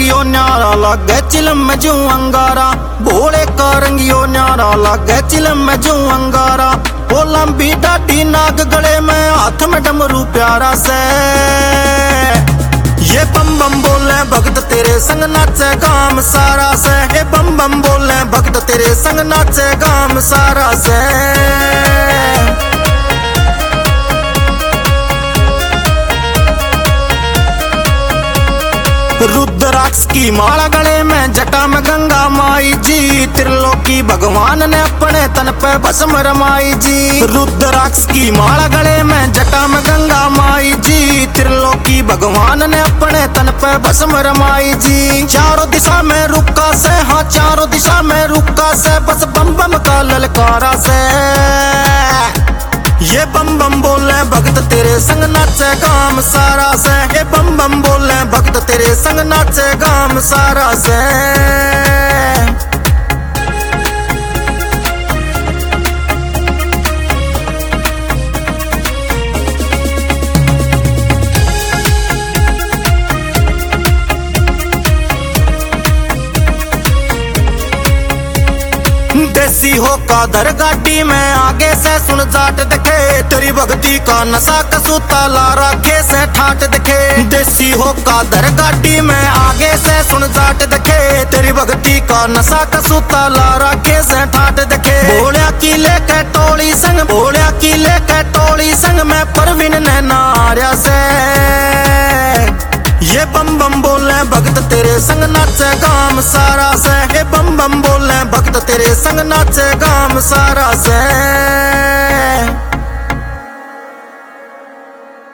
रंगियो न्यारा लागे चिलम में जू अंगारा, भोले का रंगियो न्यारा लागे चिलम में जू अंगारा। वो लंबी डाटी नाग गले में हाथ में डमरू प्यारा से। ये बम बम बोले भगत तेरे संग नाचे गाम सारा से। ये बम बम बोले भगत तेरे संग नाचे गाम सारा से। रुद्राक्ष की माला गले में, जटा में गंगा माई जी। त्रिलोकी भगवान ने अपने तन पे भस्म रमाई जी। रुद्राक्ष की माला गले में, जटा में गंगा माई जी। त्रिलोकी भगवान ने अपने तन पे भस्म रमाई जी। चारों दिशा में रुका से, हाँ चारों दिशा में रुका से, बस बम बम का ललकारा से। ये बम बम बोले भगत तेरे संग नाचे गाम सारा से। ये बम बम बोले भगत तेरे संग नाचे गाम सारा से। देसी हो का दर गाड़ी में आगे से सुन जाट दिखे। तेरी भक्ति का नशा कसूता लारा के से ठाट दिखे। देसी हो का दर गाड़ी में आगे से सुन जाट दिखे। तेरी भक्ति का नशा कसूता लारा के से ठाट दिखे। भोलिया की लेके टोली संग, भोलिया की लेके टोली संग में परवीन ने नारिया से। ये बम बम बोले भगत तेरे संग नाचे गाम सारा से। ये बम बम बोले भगत तेरे संग नाचे गाम सारा से।